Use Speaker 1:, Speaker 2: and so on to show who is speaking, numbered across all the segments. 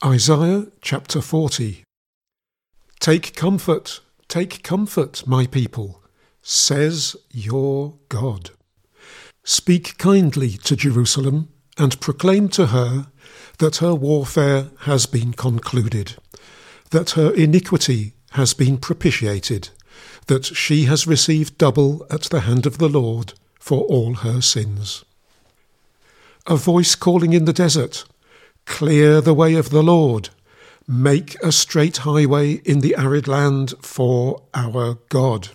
Speaker 1: Isaiah chapter 40. Take comfort, my people, says your God. Speak kindly to Jerusalem and proclaim to her that her warfare has been concluded, that her iniquity has been propitiated, that she has received double at the hand of the Lord for all her sins. A voice calling in the desert, clear the way of the Lord, make a straight highway in the arid land for our God.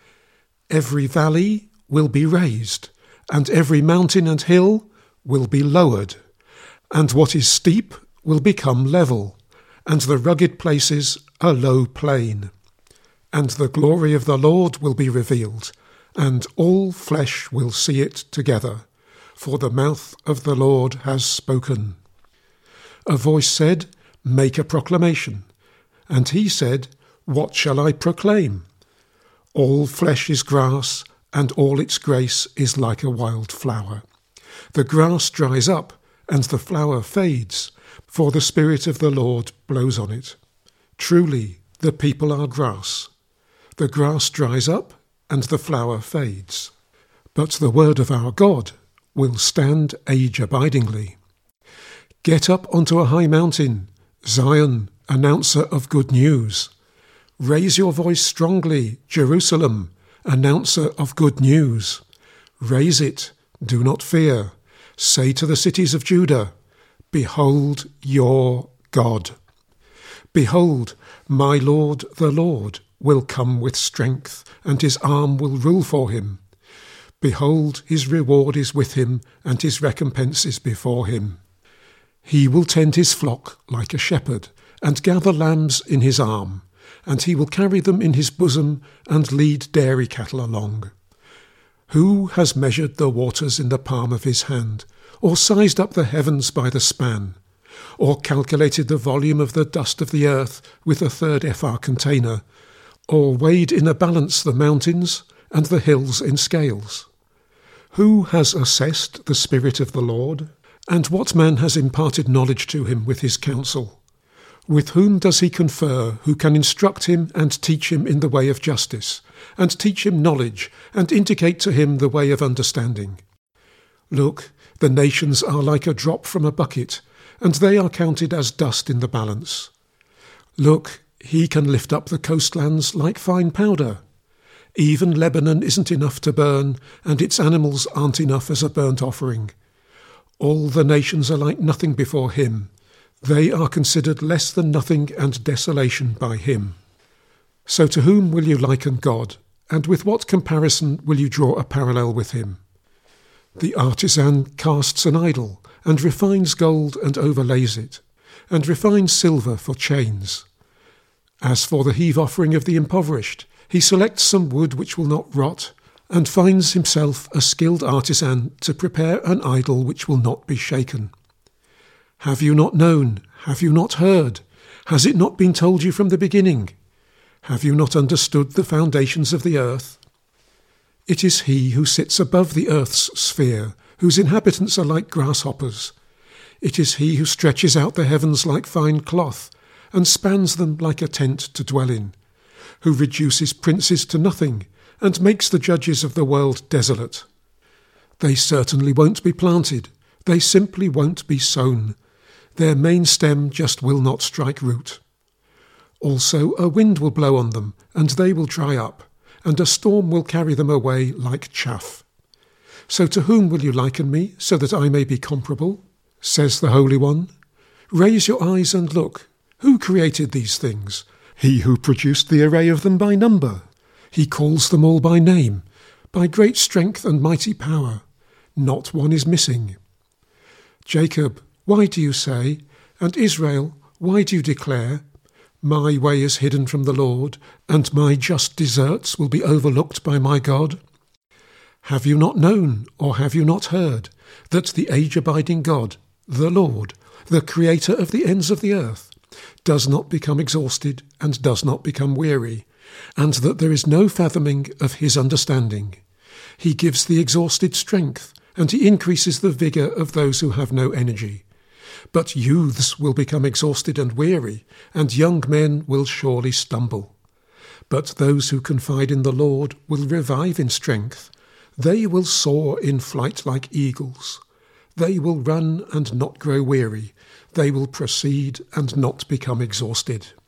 Speaker 1: Every valley will be raised, and every mountain and hill will be lowered, and what is steep will become level, and the rugged places a low plain. And the glory of the Lord will be revealed, and all flesh will see it together, for the mouth of the Lord has spoken. A voice said, make a proclamation. And he said, what shall I proclaim? All flesh is grass, and all its grace is like a wild flower. The grass dries up, and the flower fades, for the Spirit of the Lord blows on it. Truly, the people are grass. The grass dries up, and the flower fades. But the word of our God will stand age-abidingly. Get up onto a high mountain, Zion, announcer of good news. Raise your voice strongly, Jerusalem, announcer of good news. Raise it, do not fear. Say to the cities of Judah, behold your God. Behold, my Lord the Lord will come with strength, and his arm will rule for him. Behold, his reward is with him, and his recompense is before him. He will tend his flock like a shepherd, and gather lambs in his arm, and he will carry them in his bosom, and lead dairy cattle along. Who has measured the waters in the palm of his hand, or sized up the heavens by the span, or calculated the volume of the dust of the earth with a 3rd ephah container, or weighed in a balance the mountains and the hills in scales? Who has assessed the Spirit of the Lord? And what man has imparted knowledge to him with his counsel? With whom does he confer, who can instruct him and teach him in the way of justice, and teach him knowledge, and indicate to him the way of understanding? Look, the nations are like a drop from a bucket, and they are counted as dust in the balance. Look, he can lift up the coastlands like fine powder. Even Lebanon isn't enough to burn, and its animals aren't enough as a burnt offering. All the nations are like nothing before him. They are considered less than nothing and desolation by him. So to whom will you liken God, and with what comparison will you draw a parallel with him? The artisan casts an idol, and refines gold and overlays it, and refines silver for chains. As for the heave offering of the impoverished, he selects some wood which will not rot, and finds himself a skilled artisan to prepare an idol which will not be shaken. Have you not known? Have you not heard? Has it not been told you from the beginning? Have you not understood the foundations of the earth? It is he who sits above the earth's sphere, whose inhabitants are like grasshoppers. It is he who stretches out the heavens like fine cloth, and spans them like a tent to dwell in, who reduces princes to nothing, and makes the judges of the world desolate. They certainly won't be planted, they simply won't be sown. Their main stem just will not strike root. Also a wind will blow on them, and they will dry up, and a storm will carry them away like chaff. So to whom will you liken me, so that I may be comparable? Says the Holy One. Raise your eyes and look. Who created these things? He who produced the array of them by number. He calls them all by name, by great strength and mighty power. Not one is missing. Jacob, why do you say, and Israel, why do you declare, my way is hidden from the Lord, and my just deserts will be overlooked by my God? Have you not known, or have you not heard, that the age-abiding God, the Lord, the Creator of the ends of the earth, does not become exhausted and does not become weary, and that there is no fathoming of his understanding? He gives the exhausted strength, and he increases the vigour of those who have no energy. But youths will become exhausted and weary, and young men will surely stumble. But those who confide in the Lord will revive in strength. They will soar in flight like eagles. They will run and not grow weary. They will proceed and not become exhausted.